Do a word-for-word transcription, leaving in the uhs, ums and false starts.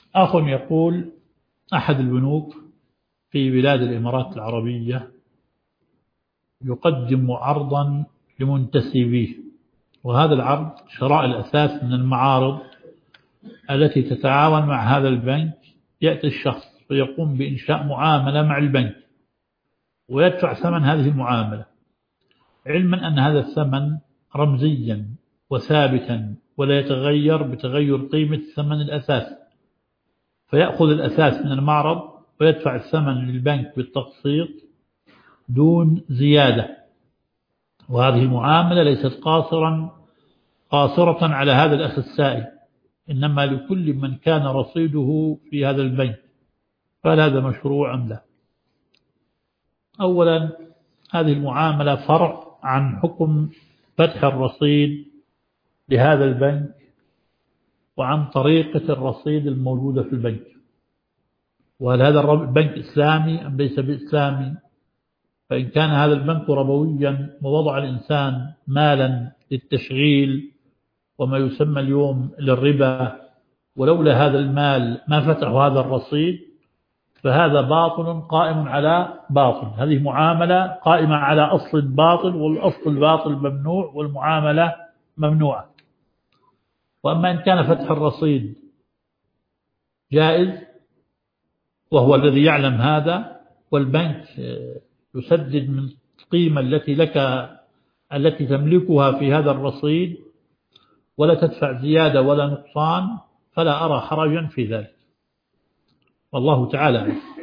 أخ يقول: أحد البنوك في بلاد الإمارات العربية يقدم عرضا لمنتسبيه، وهذا العرض شراء الأثاث من المعارض التي تتعاون مع هذا البنك. يأتي الشخص ويقوم بإنشاء معاملة مع البنك ويدفع ثمن هذه المعاملة، علما أن هذا الثمن رمزيا وثابتا ولا يتغير بتغير قيمة ثمن الأثاث، فيأخذ الأثاث من المعرض ويدفع الثمن للبنك بالتقسيط دون زيادة. وهذه المعاملة ليست قاصرا قاصرة على هذا الأخ السائل، إنما لكل من كان رصيده في هذا البنك. فهل هذا مشروع أم لا؟ أولا، هذه المعاملة فرع عن حكم فتح الرصيد لهذا البنك وعن طريقة الرصيد الموجودة في البنك، وهل هذا البنك إسلامي أم ليس بإسلامي. فإن كان هذا البنك ربويا ووضع الإنسان مالا للتشغيل وما يسمى اليوم للربا، ولولا هذا المال ما فتحوا هذا الرصيد، فهذا باطل قائم على باطل. هذه معاملة قائمة على أصل الباطل، والأصل الباطل ممنوع والمعاملة ممنوعة. وأما إن كان فتح الرصيد جائز وهو الذي يعلم هذا، والبنك يسدد من القيمة التي لك التي تملكها في هذا الرصيد ولا تدفع زيادة ولا نقصان، فلا أرى حرجا في ذلك، والله تعالى.